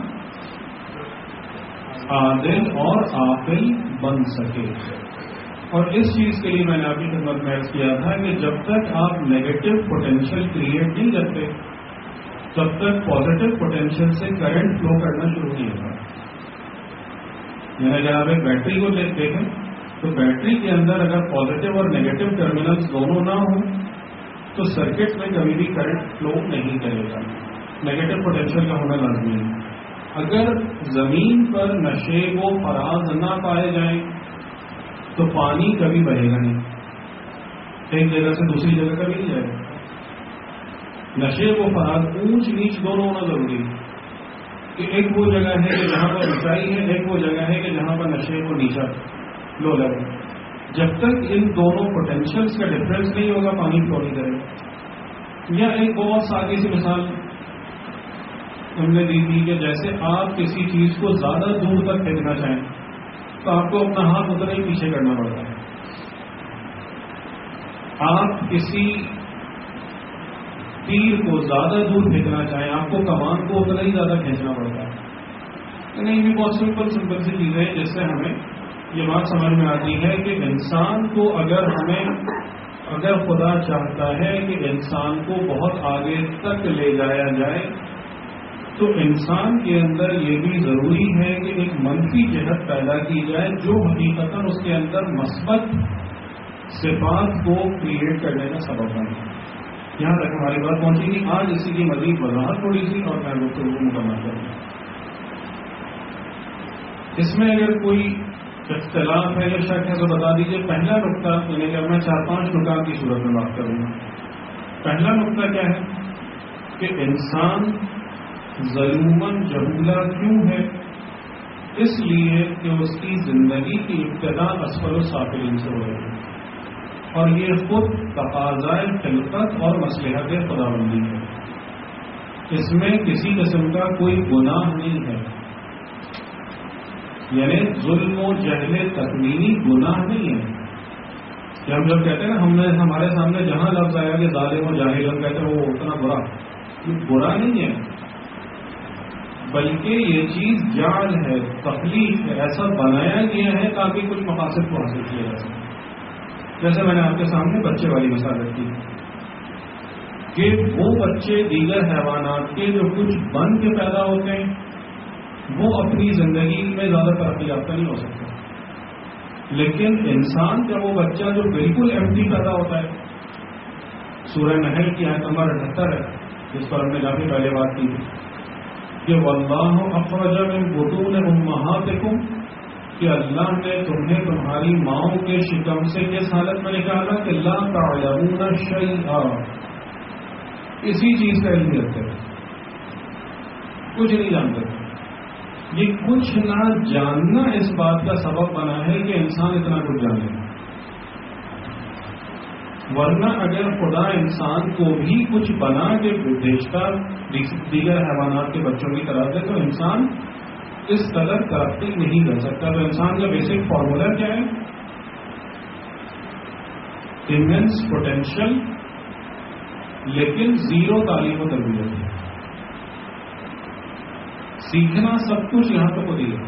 Speaker 1: عادل اور عاقل بن سکے. اور اس چیز کے لیے میں نے آپ کی خدمت میں عرض کیا تھا کہ جب تک آپ نیگیٹو پوٹینشیل کریٹ نہیں کرتے تب تک پازیٹو پوٹینشیل سے کرنٹ فلو کرنا شروع نہیں ہوتا. یعنی اگر آپ ایک بیٹری کو دیکھیں تو بیٹری کے اندر اگر پازیٹو اور نیگیٹو ٹرمینلز دونوں نہ ہوں تو سرکٹ میں کبھی بھی کرنٹ فلو نہیں کرے گا. نیگیٹو پوٹینشیل کا ہونا لازمی ہے. اگر زمین پر نشیب و فراز نہ پائے جائیں تو پانی کبھی بہے گا نہیں، ایک جگہ سے دوسری جگہ کبھی نہیں جائے گا. نشیب و فراز اونچ نیچ دونوں ہونا ضروری ہے کہ ایک وہ جگہ ہے کہ جہاں پر اونچائی ہے، ایک وہ جگہ ہے کہ جہاں پر نشیب و نیچا لو لیول. جب تک ان دونوں پوٹینشیلز کا ڈفرینس نہیں ہوگا پانی فلو نہیں کرے گا. یا ایک بہت سادی سی مثال ہم نے دی تھی کہ جیسے آپ کسی چیز کو زیادہ دور تک پھینکنا چاہیں تو آپ کو اپنا ہاتھ اتنا ہی پیچھے کرنا پڑتا ہے. آپ کسی تیر کو زیادہ دور پھینکنا چاہیں آپ کو کمان کو اتنا ہی زیادہ کھینچنا پڑتا ہے. نہیں، یہ بہت سمپل سی چیزیں ہیں جس سے ہمیں یہ بات سمجھ میں آتی ہے کہ انسان کو اگر خدا چاہتا ہے کہ انسان کو بہت آگے تک لے جایا جائے تو انسان کے اندر یہ بھی ضروری ہے کہ ایک منفی جہت پیدا کی جائے جو حقیقتاً اس کے اندر مثبت صفات کو کریٹ کرنے کا سبب بنے. یہاں تک ہماری بات پہنچی گی. آج اسی کی مزید وضاحت تھوڑی سی اور میں گفتگو مکمل کروں. اس میں اگر کوئی اختلاف ہے یا شک ہے تو بتا دیجیے. پہلا نقطہ یعنی کہ میں 4-5 نکات کی صورت میں بات کروں گا. پہلا نقطہ کیا ہے کہ انسان ظلوماً جہولا کیوں ہے؟ اس لیے کہ اس کی زندگی کی ابتدا اسفل و سافلین سے ہو رہی ہے اور یہ خود تقاضۂ خلقت اور مصلحت خداوندی ہے. اس میں کسی قسم کا کوئی گناہ نہیں ہے، یعنی ظلم و جہل تکوینی گناہ نہیں ہے. کہ ہم جب کہتے ہیں نا ہمارے سامنے جہاں لفظ آیا کہ ظالم و جاہل، ہم کہتے ہیں وہ اتنا برا، یہ برا نہیں ہے بلکہ یہ چیز جعل ہے، تخلیق ہے، ایسا بنایا گیا ہے تاکہ کچھ مقاصد کو حاصل کیا جا سکے. جیسے میں نے آپ کے سامنے بچے والی مثال رکھی کہ وہ بچے دیگر حیوانات کے جو کچھ بن کے پیدا ہوتے ہیں وہ اپنی زندگی میں زیادہ ترقی یافتہ نہیں ہو سکتے، لیکن انسان کا وہ بچہ جو بالکل ایمٹی پیدا ہوتا ہے. سورہ نحل کی آیت نمبر 78 ہے جس پر ہم نے کافی پہلے بات کی تھی کہ واللہ اخرج من بطون امہاتکم، کہ اللہ نے تمہیں تمہاری ماؤں کے شکم سے کس حالت میں نکالا کہ لا تعلمون شیئا، اسی چیز کا علم رکھتے تھے، کچھ نہیں جانتے تھے. یہ کچھ نہ جاننا اس بات کا سبب بنا ہے کہ انسان اتنا کچھ جانے. ورنہ اگر خدا انسان کو بھی کچھ بنا کے بھیجتا دیگر حیوانات کے بچوں کی طرح سے تو انسان اس قدر ترقی نہیں کر سکتا. تو انسان کا بیسک فارمولا کیا ہے؟ امینس پوٹینشیل لیکن زیرو تعلیم و تربیت. سیکھنا سب کچھ یہاں تک ہوتی ہے،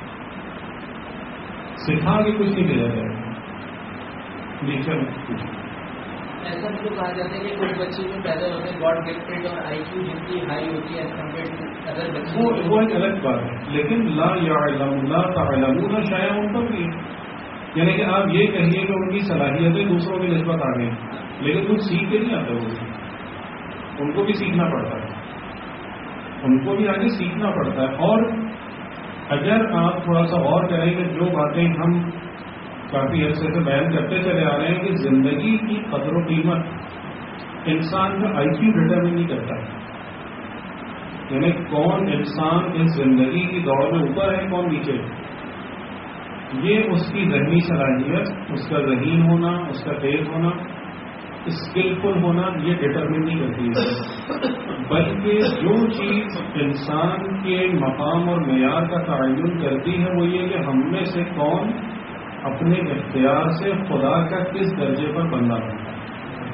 Speaker 1: سکھا کے کچھ نہیں بھیجا جائے گا. نیچر میں کچھ
Speaker 2: ایسا بھی تو کہا جاتا ہے کہ کچھ بچے جو پیدا ہوتے ہیں گاڈ گفٹڈ اور آئی کیو جن کی ہائی ہوتی ہے ادر بچوں،
Speaker 1: وہ ایک الگ بات ہے. لیکن لا یعلم لا تعلمون شیئا ان پر بھی، یعنی کہ آپ یہ کہیے کہ ان کی صلاحیتیں دوسروں کی نسبت آ گئی لیکن کچھ سیکھ کے نہیں آتے. وہ ان کو بھی سیکھنا پڑتا ہے، ان کو بھی آگے سیکھنا پڑتا ہے. اور اگر آپ تھوڑا سا اور کریں کہ جو باتیں ہم کافی عرصے سے بیان کرتے چلے آ رہے ہیں کہ زندگی کی قدر و قیمت انسان کا آئی کیو ڈٹرمن نہیں کرتا ہے. یعنی کون انسان اس زندگی کی دوڑ میں اوپر ہے، کون نیچے ہے، یہ اس کی ذہنی صلاحیت، اس کا ذہین ہونا، اس کا تیز ہونا، اسکلفل ہونا، یہ ڈٹرمن نہیں کرتی ہے. بلکہ جو چیز انسان کے مقام اور معیار کا تعین کرتی ہے وہ یہ کہ ہم میں سے کون اپنے اختیار سے خدا کا کس درجے پر بندہ بنتا ہے.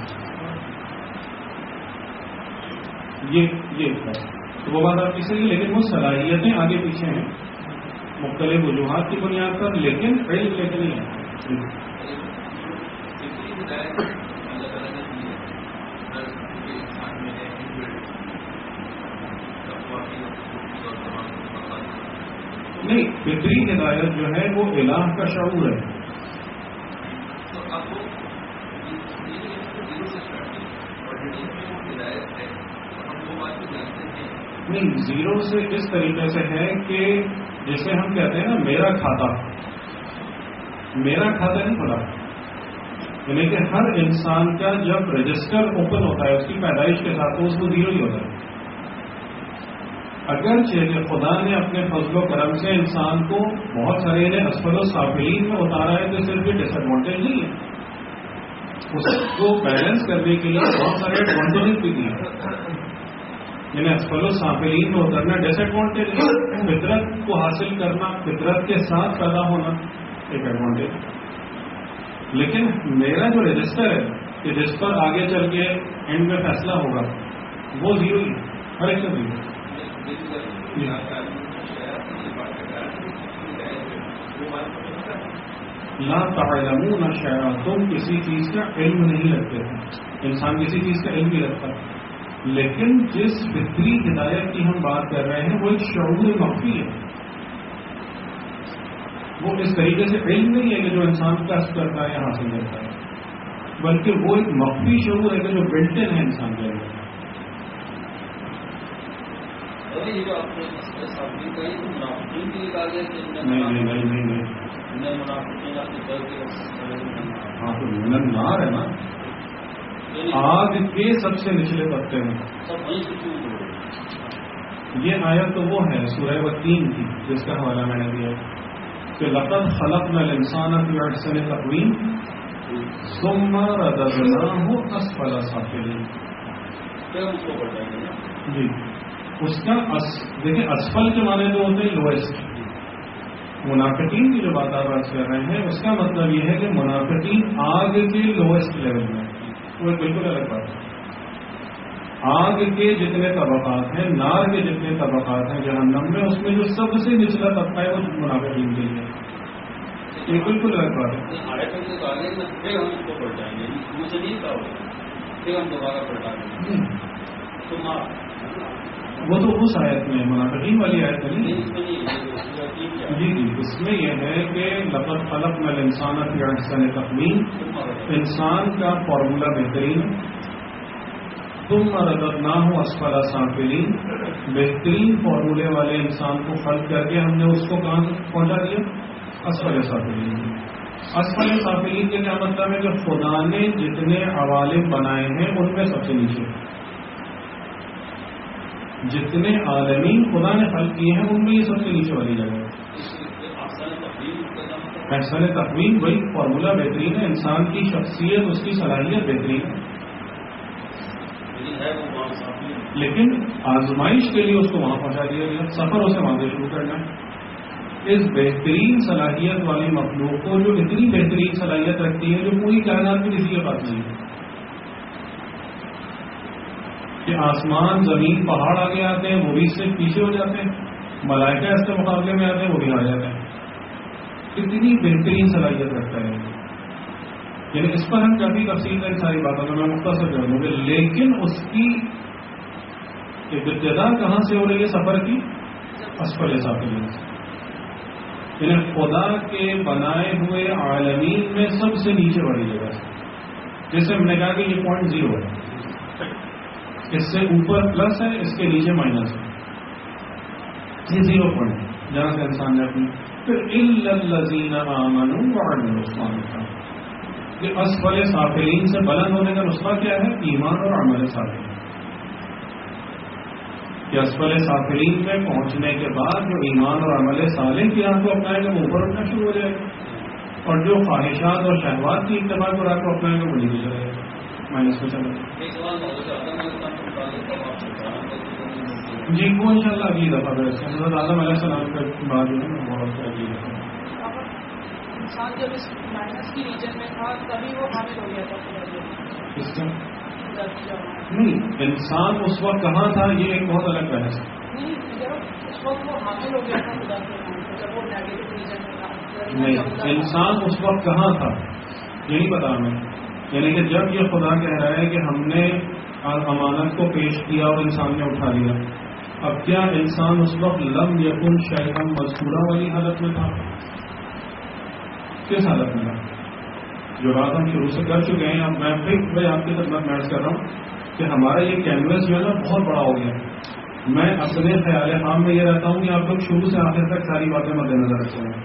Speaker 1: یہ تو وہ بات آپ کی صحیح، لیکن وہ صلاحیتیں آگے پیچھے ہیں مختلف وجوہات کی بنیاد پر، لیکن علم لیکن نہیں ہے. نہیں، فطری ہدایت جو ہے وہ الہ کا شعور ہے. نہیں، زیرو سے اس طریقے سے ہے کہ جیسے ہم کہتے ہیں نا میرا کھاتا نہیں کھلا. یعنی کہ ہر انسان کا جب رجسٹر اوپن ہوتا ہے اس کی پیدائش کے ساتھ تو اس کو زیرو ہی ہوتا ہے. اگرچہ کہ خدا نے اپنے فضل و کرم سے انسان کو بہت سارے اسفل و سافلین میں اتارا ہے تو صرف یہ ڈس ایڈوانٹیج نہیں ہے، اس کو بیلنس کرنے کے لیے بہت سارے ایڈوانٹیج بھی دیے. یعنی اسفل و سافلین میں اترنا ڈس ایڈوانٹیج ہے، فطرت کو حاصل کرنا، فطرت کے ساتھ پیدا ہونا ایک ایڈوانٹیج. لیکن میرا جو رجسٹر ہے کہ جس پر آگے چل کے اینڈ میں فیصلہ ہوگا وہ زیرو ہی ہر ایک کا زیرو. لا تعلمون شیئا، تم کسی چیز کا علم نہیں رکھتے تھے. انسان کسی چیز کا علم نہیں رکھتا، لیکن جس فطری ہدایت کی ہم بات کر رہے ہیں وہ ایک شعور مخفی ہے. وہ اس طریقے سے علم نہیں ہے کہ جو انسان کسب کرتا ہے یا حاصل کرتا ہے، بلکہ وہ ایک مخفی شعور ہے کہ جو بلٹ ان ہے انسان کے اندر. نہیں ہاں تو محنت نار ہے نا، آگ کے سب سے نچلے طبقے میں. یہ آیت تو وہ ہے سورہ والتین کی جس کا حوالہ میں نے دیا کہ لقد خلقنا الانسان فی احسن تقویم ثم رددناہ اسفل سافلین. جی اس کا دیکھیں اسفل کے معنی جو ہوتے ہیں لوئسٹ. منافقین کی جو بات آپ آج کر رہے ہیں اس کا مطلب یہ ہے کہ منافقین آگ کے لوئسٹ لیول میں، وہ بالکل الگ بات ہے. آگ کے جتنے طبقات ہیں، نار کے جتنے طبقات ہیں جہنم میں، اس میں جو سب سے نچلا طبقہ ہے وہ منافقین کے لیے. یہ بالکل الگ بات ہے. وہ تو اس آیت میں منافقین والی آیت نہیں. جی اس میں یہ ہے کہ لقد خلقنا الانسان فی احسن تقویم، انسان کا فارمولا بہترین، ثم رددناہ اسفل سافلین، بہترین فارمولے والے انسان کو خلق کر کے ہم نے اس کو کہاں پہنچا دیا؟ اسفل سافلین. اسفل سافلین کے کیا مطلب ہے کہ خدا نے جتنے عوالم بنائے ہیں ان میں سب سے نیچے، جتنے عالمین خدا نے خلق کیے ہیں ان میں یہ سب سے نیچے والی جگہ. احسن تقویم وہی فارمولا بہترین ہے، انسان کی شخصیت اس کی صلاحیت بہترین ہے، لیکن آزمائش کے لیے اس کو وہاں پہنچا دیا گیا. سفر اسے وہاں سے شروع کرنا ہے. اس بہترین صلاحیت والی مخلوق کو جو اتنی بہترین صلاحیت رکھتی ہے جو پوری کائنات میں کسی کے پاس نہیں ہے کہ آسمان زمین پہاڑ آگے آتے ہیں وہ بھی اس سے پیچھے ہو جاتے ہیں، ملائکہ اس کے مقابلے میں آتے ہیں وہ بھی آ جاتے ہیں. اتنی بہترین صلاحیت رکھتا ہے. یعنی اس پر ہم کافی تفصیل ہے ساری باتوں میں میں مختصر کر دوں گا، لیکن اس کی ابتدا کہاں سے ہو رہی ہے سفر کی؟ اسفل سافلین سے. یعنی خدا کے بنائے ہوئے عالمین میں سب سے نیچے والی جگہ سے، جیسے ہم نے کہا کہ یہ پوائنٹ زیرو ہے، اس سے اوپر پلس ہے، اس کے نیچے مائنس ہے. یہ زیرو پوائنٹ ہے جہاں سے انسان نے اپنی. پھر الا الذین آمنوا وعملوا الصالحات، کہ اسفل سافلین سے بلند ہونے کا نسخہ کیا ہے؟ ایمان اور عمل صالح. کہ اسفل سافلین میں پہنچنے کے بعد جو ایمان اور عمل صالح کی راہ کو اپنائے گا وہ اوپر اٹھنا شروع ہو جائے گا، اور جو خواہشات اور شہوات کی اتباع کو راہ کو اپنائے گا وہ نیچے چلے گا، مائنس میں چلے گا. جی وہ ان شاء اللہ اگلی دفعہ حضرت آدم علیہ السلام کے بعد جو ہے بہت اگلی دفعہ.
Speaker 3: انسان جب اس مائنس کی ریجن میں تھا تبھی وہ حامل ہو گیا تھا.
Speaker 1: کس کا نہیں، انسان اس وقت کہاں تھا یہ ایک بہت الگ بحث ہے.
Speaker 3: اس وقت وہ حامل ہو گیا تھا خدا کے نام سے، جب وہ نیگیٹو ریجن میں تھا.
Speaker 1: نہیں، انسان اس وقت کہاں تھا یہ نہیں پتا ہمیں. یعنی کہ جب یہ خدا کہہ رہا ہے کہ ہم نے امانت کو پیش کیا اور انسان نے اٹھا لیا، اب کیا انسان اس وقت لم یکن شیئا مذکورہ والی حالت میں تھا؟ کس حالت میں تھا؟ جو بات ہم شروع سے کر چکے ہیں. اب میں پھر آپ کی خدمت میں عرض کر رہا ہوں کہ ہمارا یہ کینوس جو ہے نا بہت بڑا ہو گیا. میں اپنے خیال خام میں یہ رہتا ہوں کہ آپ لوگ شروع سے آخر تک ساری باتیں مد نظر رکھتے ہیں.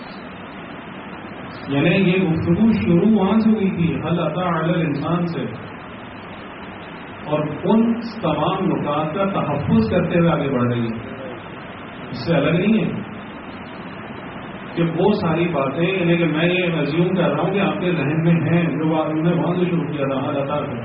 Speaker 1: یعنی یہ گفتگو شروع وہاں سے ہوئی تھی حل عطا علی الانسان سے، اور ان تمام نکات کا تحفظ کرتے ہوئے آگے بڑھ رہی ہے. اس سے الگ نہیں ہے کہ وہ ساری باتیں، یعنی کہ میں یہ ازیوم کر رہا ہوں کہ آپ کے ذہن میں ہیں جو بات انہوں نے وہاں سے شروع کیا تھا حل عطا سے.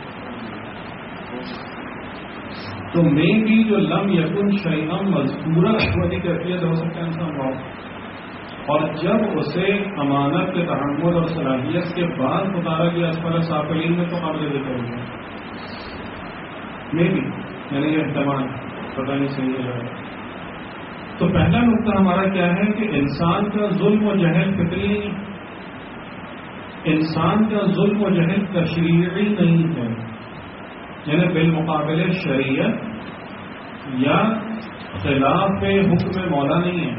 Speaker 1: تو میں بھی جو لم یکن شیئا مذکورہ والی کیفیت ہو سکتا ہے انسان بہت، اور جب اسے امانت کے تحمل اور صلاحیت کے بعد اتارا گیا اسفل سافلین میں تو قابل ذکر ہو گیا. میں بھی یعنی یہ احتمال پتہ نہیں صحیح ہے. تو پہلا نقطہ ہمارا کیا ہے کہ انسان کا ظلم و جہل فطری نہیں، انسان کا ظلم و جہل تشریعی نہیں ہے، یعنی بالمقابل شریعت یا خلاف حکم مولا نہیں ہے،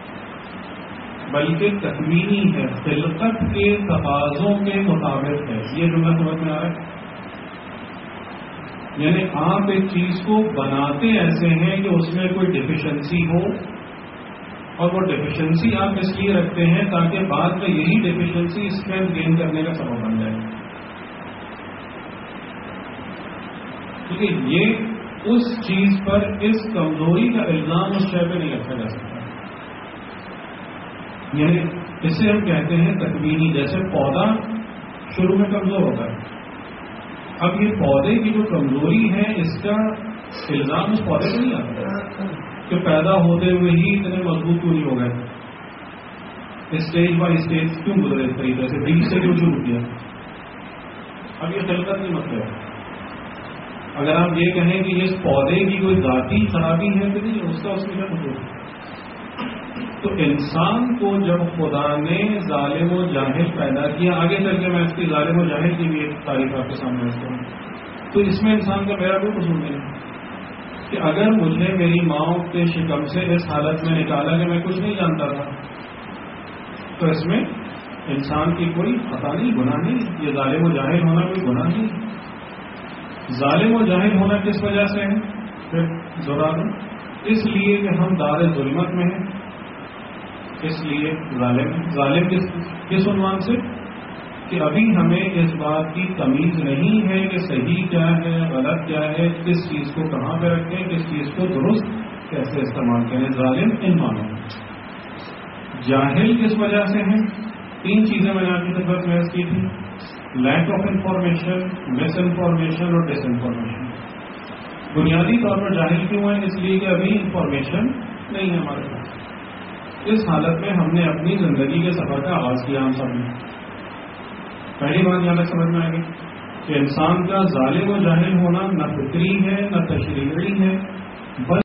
Speaker 1: بلکہ تکوینی ہے، خلقت کے تقاضوں کے مطابق ہے. یہ جملہ سمجھ میں آ رہا ہے؟ یعنی آپ ایک چیز کو بناتے ایسے ہیں کہ اس میں کوئی ڈیفیشنسی ہو، اور وہ ڈیفیشنسی آپ اس لیے رکھتے ہیں تاکہ بعد میں یہی ڈیفیشنسی اسٹرینتھ گین کرنے کا سبب بن جائے. کیونکہ یہ اس چیز پر اس کمزوری کا الزام اس شے پہ نہیں رکھا جا سکتا. یعنی اسے ہم کہتے ہیں تکوینی. جیسے پودا شروع میں کمزور ہوتا ہے، اب یہ پودے کی جو کمزوری ہے اس کا الزام اس پودے پہ نہیں آتا کہ پیدا ہوتے ہوئے ہی اتنے مضبوط کیوں نہیں ہو گئے، اسٹیج بائی اسٹیج کیوں گزرے اس طریقے سے، بیچ سے کیوں شروع کیا. اب یہ خلقت نہیں مطلب ہے. اگر آپ یہ کہیں کہ اس پودے کی کوئی ذاتی خرابی ہے تو نہیں، اس کا اس میں کیا مطلب. تو انسان کو جب خدا نے ظالم و جاہل پیدا کیا، آگے چل کے میں اس کی ظالم و جاہل کی بھی ایک تاریخ آپ کے سامنے رکھتا ہوں، تو اس میں انسان کا میرا کوئی قصور نہیں کہ اگر مجھے میری ماں کے شکم سے اس حالت میں نکالا کہ میں کچھ نہیں جانتا تھا، تو اس میں انسان کی کوئی خطا نہیں، گناہ نہیں. یہ ظالم و جاہل ہونا کوئی گناہ نہیں. ظالم و جاہل ہونا کس وجہ سے ہے؟ پھر دوہرا دوں، اس لیے کہ ہم دار ظلمت میں ہیں. اس لیے ظالم کس عنوان سے کہ ابھی ہمیں اس بات کی تمیز نہیں ہے کہ صحیح کیا ہے، غلط کیا ہے، کس چیز کو کہاں پہ رکھیں، کس چیز کو درست کیسے استعمال کریں. ظالم ان معنوں. جاہل کس وجہ سے ہیں؟ 3 چیزیں میں نے آپ کی خدمت میں عرض کی تھی: lack of information, misinformation اور ڈس انفارمیشن. بنیادی طور پر جاہل کیوں ہیں؟ اس لیے کہ ابھی انفارمیشن نہیں ہے ہمارے پاس. اس حالت میں ہم نے اپنی زندگی کے سفر کا آغاز کیا. ہم سب نے پہلی بات یہاں تک سمجھ میں آ گئی کہ انسان کا ظالم و جاہل ہونا نہ فطری ہے نہ تشریعی ہے،